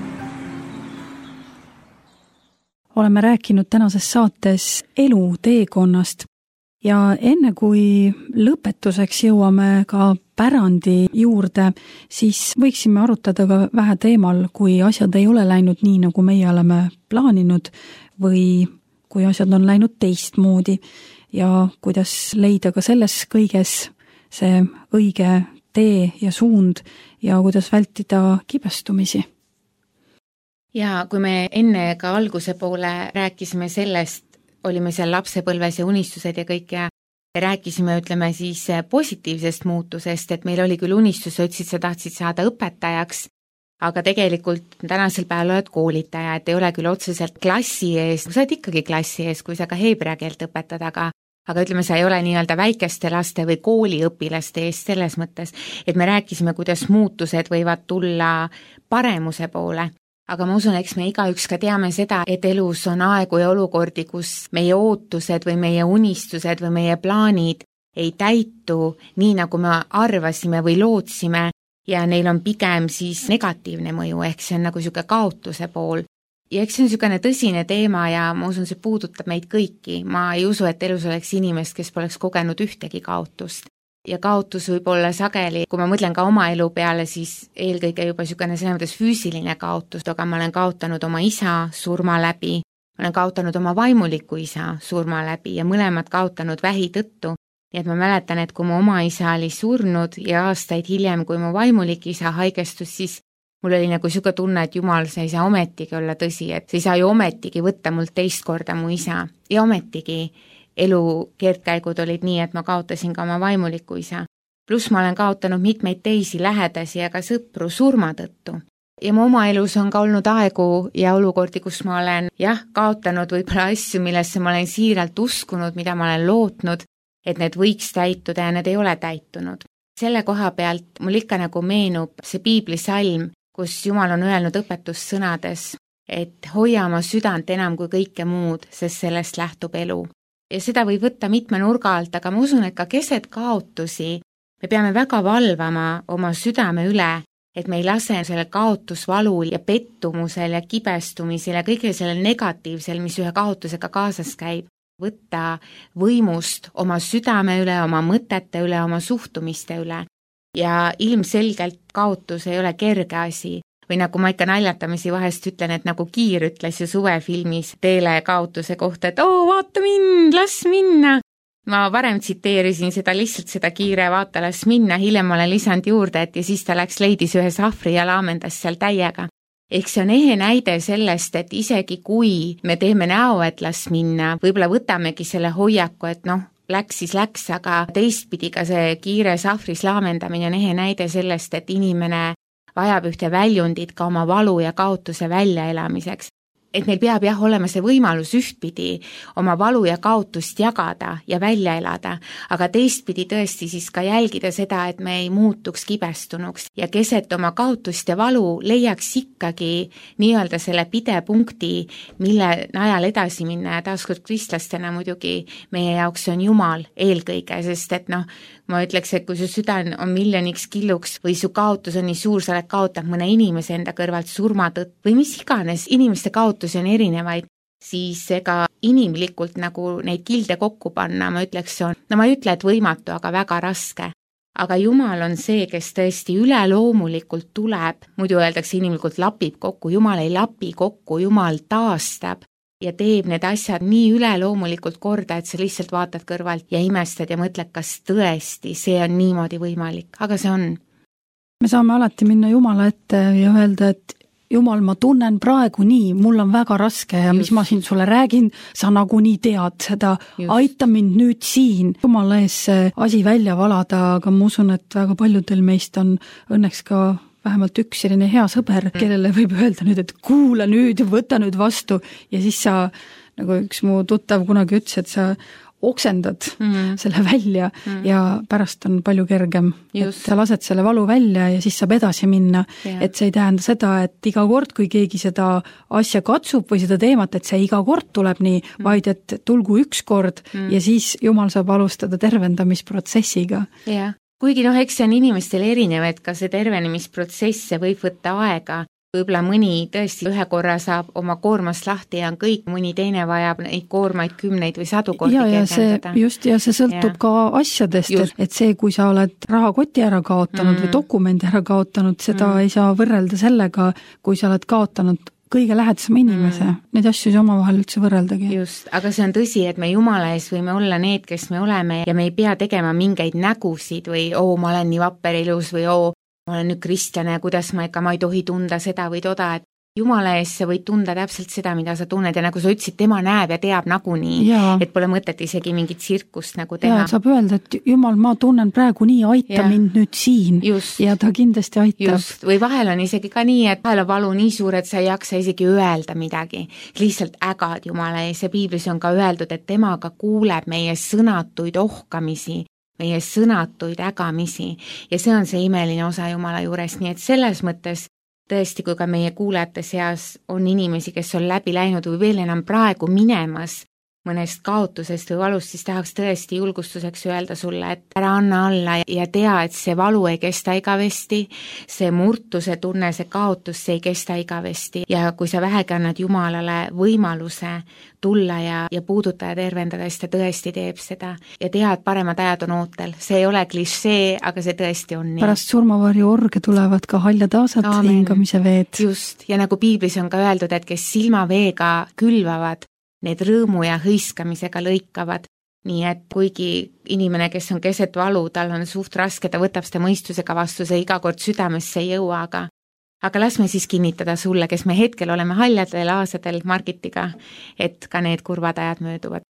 Oleme rääkinud tänases saates eluteekonnast ja enne kui lõpetuseks jõuame ka pärandi juurde, siis võiksime arutada ka vähe teemal, kui asjad ei ole läinud nii, nagu meie oleme plaaninud või kui asjad on läinud teistmoodi ja kuidas leida ka selles kõiges see õige tee ja suund ja kuidas vältida kibestumisi. Ja kui me enne ka alguse poole rääkisime sellest, olime seal lapsepõlves ja unistused ja kõik ja rääkisime, ütleme siis positiivsest muutusest, et meil oli küll unistus, sa ütlesid, sa tahtsid saada õpetajaks, aga tegelikult tänasel päeval oled koolitaja, et ei ole küll otseselt klassi ees, sa oled ikkagi klassi ees, kui sa ka heebrea keelt õpetad, aga ütleme, sa ei ole nii-öelda väikeste laste või kooliõpilaste eest selles mõttes, et me rääkisime, kuidas muutused võivad tulla paremuse poole. Aga ma usun, eks me igaüks ka teame seda, et elus on aegu ja olukordi, kus meie ootused või meie unistused või meie plaanid ei täitu nii, nagu me arvasime või lootsime ja neil on pigem siis negatiivne mõju, ehk see on nagu niisugune kaotuse pool. Ja eks see on niisugune tõsine teema ja ma usun, see puudutab meid kõiki. Ma ei usu, et elus oleks inimest, kes poleks kogenud ühtegi kaotust. Ja kaotus võib olla sageli, kui ma mõtlen ka oma elu peale, siis eelkõige juba niisugune selles mõttes füüsiline kaotus, aga ma olen kaotanud oma isa surma läbi, ma olen kaotanud oma vaimuliku isa surma läbi ja mõlemad kaotanud vähi tõttu. Nii et ma mäletan, et kui mu oma isa oli surnud ja aastaid hiljem, kui mu vaimulik isa haigestus, siis mul oli nagu niisugune tunne, et Jumal, see ei saa ometigi olla tõsi, et see ei saa ju ometigi võtta mult teist korda mu isa ja ometigi elu keerdkäigud olid nii, et ma kaotasin ka oma vaimuliku isa. Pluss ma olen kaotanud mitmeid teisi lähedasi ja ka sõpru surma tõttu. Ja mu oma elus on ka olnud aegu ja olukordi, kus ma olen kaotanud võib-olla asju, millesse ma olen siiralt uskunud, mida ma olen lootnud, et need võiks täituda ja need ei ole täitunud. Selle koha pealt mul ikka nagu meenub see piiblisalm, kus Jumal on öelnud õpetussõnades, et hoia oma südant enam kui kõike muud, sest sellest lähtub elu. Ja seda võib võtta mitme nurga alt, aga ma usun, et ka keset kaotusi me peame väga valvama oma südame üle, et me ei lase selle kaotusvalul ja pettumusel ja kibestumisel ja kõige sellel negatiivsel, mis ühe kaotusega kaasas käib, võtta võimust oma südame üle, oma mõtete üle, oma suhtumiste üle. Ja ilmselgelt kaotus ei ole kerge asi. Või nagu ma ikka naljatamisi vahest ütlen, et nagu Kiir ütles ju suvefilmis Teele kaotuse kohta, et vaata mind, las minna. Ma varem tsiteerisin seda lihtsalt seda Kiire vaata, las minna, hiljem olen lisanud juurde, et ja siis ta läks leidis ühe sahvri ja laamendas seal täiega. Ehk see on ehe näide sellest, et isegi kui me teeme näo, et las minna, võib-olla võtamegi selle hoiaku, et läks siis läks, aga teistpidi ka see kiire sahvris laamendamine on ehe näide sellest, et inimene vajab ühte väljundit ka oma valu ja kaotuse väljaelamiseks. Et meil peab olema see võimalus ühtpidi oma valu ja kaotust jagada ja välja elada, aga teistpidi tõesti siis ka jälgida seda, et me ei muutuks kibestunuks ja keset oma kaotust ja valu leiaks ikkagi nii-öelda selle pidepunkti, mille najal edasi minna ja taaskord kristlastena muidugi meie jaoks on Jumal eelkõige, sest et ma ütleks, et kui su süda on miljoniks killuks või su kaotus on nii suur, sa oled kaotanud mõne inimese enda kõrvalt surma tõttu või mis iganes, inimeste kaotusi on erinevaid, siis ega inimlikult nagu neid kilde kokku panna, ma ütleks, ma ei ütle, et võimatu, aga väga raske. Aga Jumal on see, kes tõesti üleloomulikult tuleb, muidu öeldakse inimlikult lapib kokku, Jumal ei lapi kokku, Jumal taastab ja teeb need asjad nii üleloomulikult korda, et sa lihtsalt vaatad kõrvalt ja imestad ja mõtled, kas tõesti see on niimoodi võimalik, aga see on. Me saame alati minna Jumala ette ja öelda, et Jumal, ma tunnen praegu nii, mul on väga raske ja mis ma siin sulle räägin, sa nagunii tead seda, aita mind nüüd siin. Jumala ees see asi välja valada, aga ma usun, et väga paljudel meist on õnneks ka vähemalt üks selline hea sõber, kellele võib öelda nüüd, et kuula nüüd, võta nüüd vastu ja siis sa, nagu üks mu tuttav kunagi ütles, et sa oksendad selle välja ja pärast on palju kergem, et sa lased selle valu välja ja siis saab edasi minna, et see ei tähenda seda, et iga kord, kui keegi seda asja katsub või seda teemat, et see iga kord tuleb nii, vaid et tulgu üks kord ja siis Jumal saab alustada tervendamisprotsessiga. Kuigi eks see on inimestel erinev, et ka see tervenemisprotsess võib võtta aega võib-olla mõni tõesti ühe korra saab oma koormast lahti ja on kõik, mõni teine vajab neid koormaid 10 või 100 kordi kergendada. Ja see sõltub ka asjadest, et see, kui sa oled rahakoti ära kaotanud või dokumendi ära kaotanud, seda ei saa võrrelda sellega, kui sa oled kaotanud kõige lähedasema inimese. Neid asju ei saa omavahel üldse võrreldagi. Just, aga see on tõsi, et me Jumala ees võime olla need, kes me oleme ja me ei pea tegema mingeid nägusid või ma olen nii vapper ilus või ma olen nüüd kristlane ja kuidas ma ei tohi tunda seda või toda, et Jumala ees sa võid tunda täpselt seda, mida sa tunned ja nagu sa ütlesid, tema näeb ja teab nagunii, et pole mõtet isegi mingit tsirkust nagu teha. Ja saab öelda, et Jumal, ma tunnen praegu nii, aita mind nüüd siin ja ta kindlasti aitab. Just, või vahel on isegi ka nii, et vahel on valu nii suur, et sa ei jaksa isegi öelda midagi. Lihtsalt ägad Jumala ees ja Piiblis on ka öeldud, et temaga kuuleb meie sõnatuid ohkamisi, meie sõnatuid ägamisi ja see on see imeline osa Jumala juures, nii et selles mõttes tõesti, kui ka meie kuulajate seas on inimesi, kes on läbi läinud või veel enam praegu minemas mõnest kaotusest või valust, siis tahaks tõesti julgustuseks öelda sulle, et ära anna alla ja tea, et see valu ei kesta igavesti, see murtuse tunne, see kaotus, see ei kesta igavesti ja kui sa vähegi annad Jumalale võimaluse tulla ja puuduta ja tervendada, siis ta tõesti teeb seda ja tea, et paremad ajad on ootel. See ei ole klišee, aga see tõesti on nii. Pärast surmavarju orge tulevad ka haljad aasad, hingamise veed. Just, ja nagu Piiblis on ka öeldud, et kes silmaveega külvavad, need rõõmu ja hõiskamisega lõikavad, nii et kuigi inimene, kes on keset valu, tal on suht raske, ta võtab seda mõistusega vastu, see iga kord südamesse ei jõua, aga las me siis kinnitada sulle, kes me hetkel oleme haljadel aasadel Margitiga, et ka need kurvad ajad mööduvad.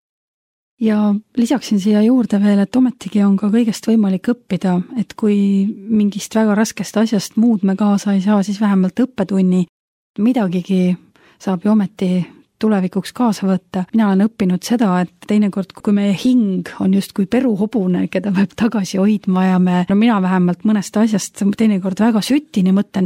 Ja lisaksin siia juurde veel, et ometigi on ka kõigest võimalik õppida, et kui mingist väga raskest asjast muud me kaasa ei saa, siis vähemalt õppetunni midagigi saab ju ometi tulevikuks kaasa võtta. Mina olen õppinud seda, et teinekord, kui meie hing on justkui peruhobune, keda peab tagasi hoidma ja mina vähemalt mõnest asjast teinekord väga sütin ja mõtlen,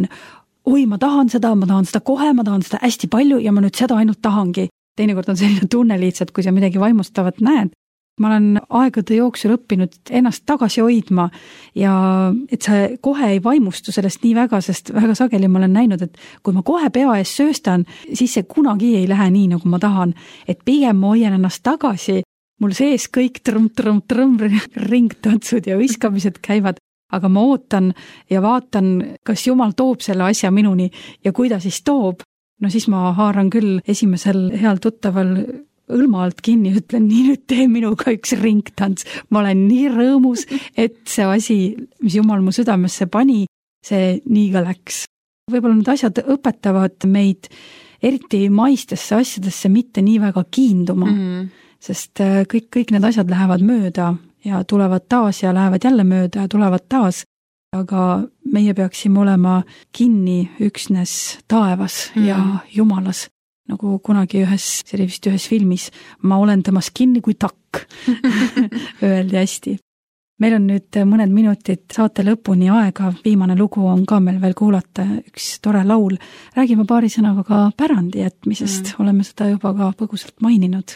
ma tahan seda kohe, ma tahan seda hästi palju ja ma nüüd seda ainult tahangi. Teinekord on selline tunne lihtsalt, kui sa midagi vaimustavat näed. Ma olen aegade jooksul õppinud ennast tagasi hoidma ja et sa kohe ei vaimustu sellest nii väga, sest väga sageli ma olen näinud, et kui ma kohe pea ees sööstan, siis see kunagi ei lähe nii, nagu ma tahan. Et pigem ma hoian ennast tagasi, mul sees kõik trõmm, ringtantsud ja viskamised käivad, aga ma ootan ja vaatan, kas Jumal toob selle asja minuni ja kui ta siis toob, no siis ma haaran küll esimesel heal tuttaval õlma alt kinni, ütlen, nii nüüd tee minuga üks ringtants. Ma olen nii rõõmus, et see asi, mis Jumal mu südamesse pani, see nii ka läks. Võib-olla need asjad õpetavad meid eriti maistesse asjadesse mitte nii väga kiinduma, sest kõik need asjad lähevad mööda ja tulevad taas ja lähevad jälle mööda ja tulevad taas, aga meie peaksime olema kinni üksnes taevas ja Jumalas. Nagu kunagi ühes filmis, ma olen temas kinni kui takk, öeldi hästi. Meil on nüüd mõned minutid saate lõpuni aega, viimane lugu on ka meil veel kuulata, üks tore laul. Räägime paari sõnaga ka pärandi jätmisest, oleme seda juba ka põgusalt maininud.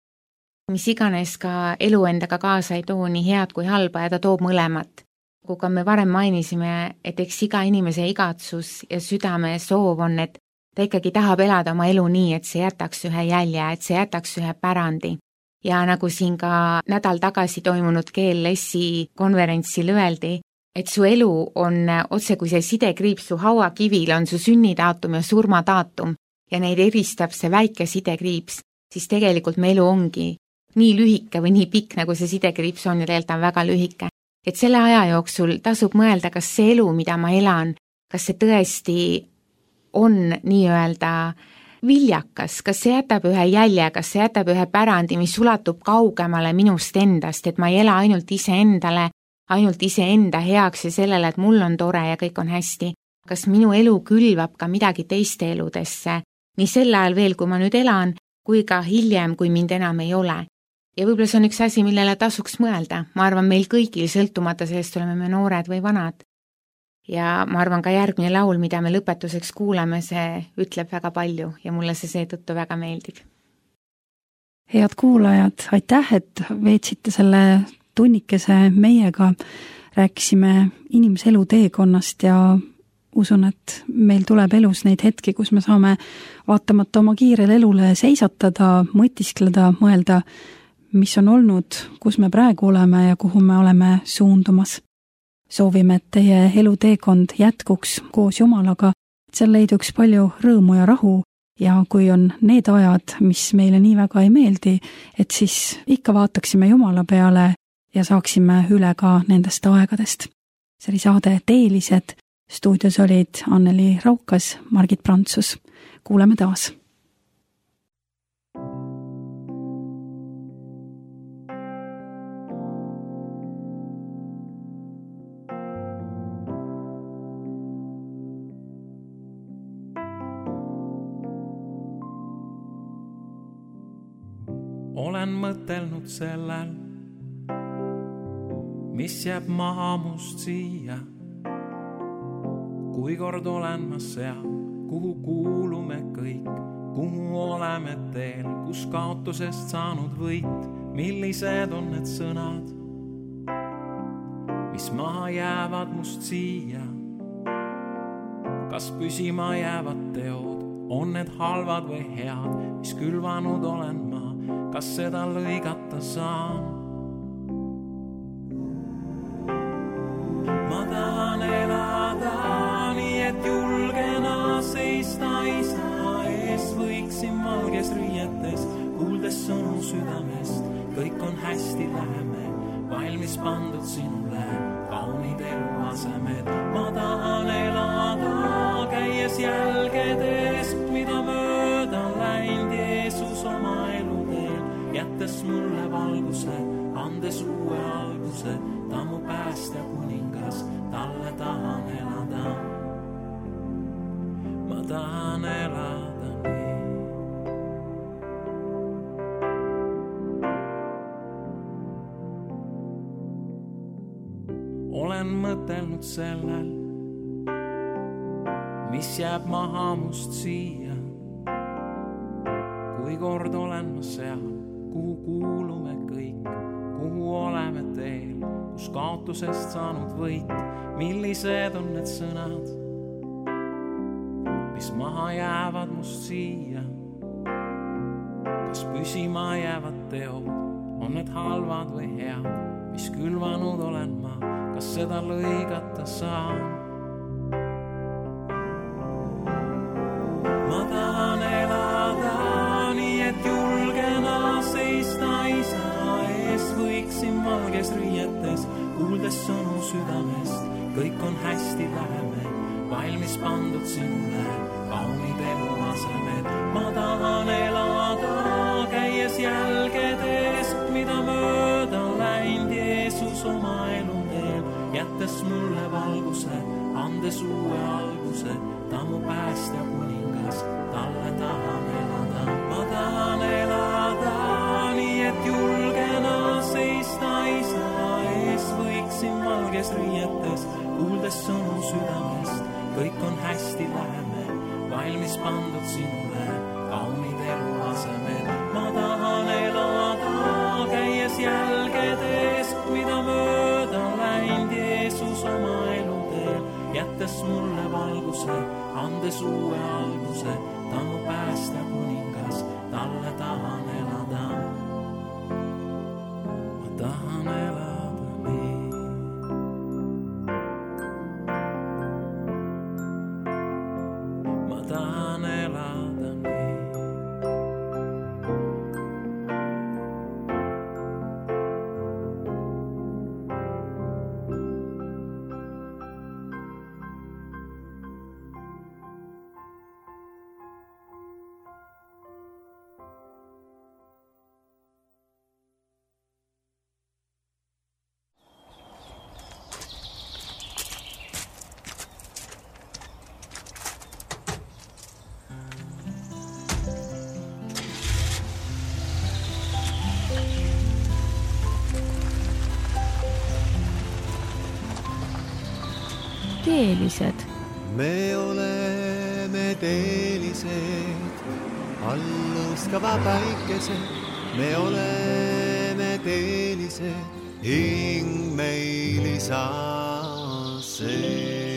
Mis iganes ka elu endaga kaasa ei too nii head kui halba ja ta toob mõlemat. Kui ka me varem mainisime, et eks iga inimese igatsus ja südame soov on, et ta ikkagi tahab elada oma elu nii, et see jätaks ühe jälje, et see jätaks ühe pärandi. Ja nagu siin ka nädal tagasi toimunud GLS-i konverentsil öeldi, et su elu on otse kui see sidekriips su hauakivil on su sünnidaatum ja surmadaatum ja neid eristab see väike sidekriips, siis tegelikult me elu ongi nii lühike või nii pikk, nagu see sidekriips on ja tegelikult on väga lühike. Et selle aja jooksul tasub mõelda, kas see elu, mida ma elan, kas see tõesti on nii-öelda viljakas, kas see jätab ühe jälje, kas see jätab ühe pärandi, mis ulatub kaugemale minust endast, et ma ei ela ainult iseendale, ainult iseenda heaks ja sellele, et mul on tore ja kõik on hästi. Kas minu elu külvab ka midagi teiste eludesse, nii sel ajal veel, kui ma nüüd elan, kui ka hiljem, kui mind enam ei ole. Ja võib-olla see on üks asi, millele tasuks mõelda. Ma arvan, meil kõigil sõltumata sellest oleme me noored või vanad. Ja ma arvan ka järgmine laul, mida me lõpetuseks kuulame, see ütleb väga palju ja mulle see seetõttu väga meeldib. Head kuulajad, aitäh, et veetsite selle tunnikese meiega. Rääkisime inimese elu teekonnast ja usun, et meil tuleb elus neid hetki, kus me saame vaatamata oma kiirele elule seisatada, mõtiskleda, mõelda, mis on olnud, kus me praegu oleme ja kuhu me oleme suundumas. Soovime, et teie eluteekond jätkuks koos Jumalaga, et seal leiduks palju rõõmu ja rahu ja kui on need ajad, mis meile nii väga ei meeldi, et siis ikka vaataksime Jumala peale ja saaksime üle ka nendest aegadest. See oli saade Teelised. Stuudios olid Anneli Raukas, Margit Prantsus. Kuuleme taas. Olen mõtelnud sellel, mis jääb maha must siia. Kui kord olen ma seal, kuhu kuulume kõik, kuhu oleme teel, kus kaotusest saanud võit, millised on need sõnad, mis maha jäävad must siia. Kas püsima jäävad teod, on need halvad või head, mis külvanud olen ma, kas seda lõigata saan? Ma tahan elada nii, et julgena seista isa ees, võiksin valges riietes, kuuldes sõnu südamest, kõik on hästi, läheme, valmis pandud sinule, kaunid eluasemed. Ma tahan elada, käies jälgedes, mida mööda läinud Jeesus oma eluteel, jättes mulle valguse, andes uue alguse, ta mu päästja kuningas, talle tahan elada. Ma tahan elada nii. Olen mõtelnud sellel, mis jääb maha must siia. Kui kord olen ma seal, kuhu kuulume kõik, kuhu oleme teel, kus kaotusest saanud võit, millised on need sõnad, mis maha jäävad must siia. Kas püsima jäävad teod, on need halvad või head, mis külvanud olen ma, kas seda lõigata saan? Ma tahan elada nii, et julgena seista isa ees, võiksin valges riietes, kuuldes sõnu südamest, kõik on hästi, läheme, valmis pandud sinule, kaunid eluasemed. Ma tahan elada, käies jälgedes, mida mööda läinud Jeesus oma eluteel, jättes mulle valguse, andes uue alguse, ta mu päästja kuningas, talle tahan elada. Ma tahan elada nii, et julgena seista isa ees, võiksin valges riietes, kuuldes sõnu südamest, kõik on hästi, läheme, valmis pandud sinule, kaunid eluasemed. Ma tahan elada, käies jälgedes, mida mööda läinud Jeesus oma eluteel, jättes mulle valguse, andes uue alguse, ta mu päästja kuningas, talle tahan elada. Ma tahan elada nii. Ma tahan elada nii. Teelised. Me oleme teelised, alluskava päikesed. Me oleme teelised, hing meil isa sees.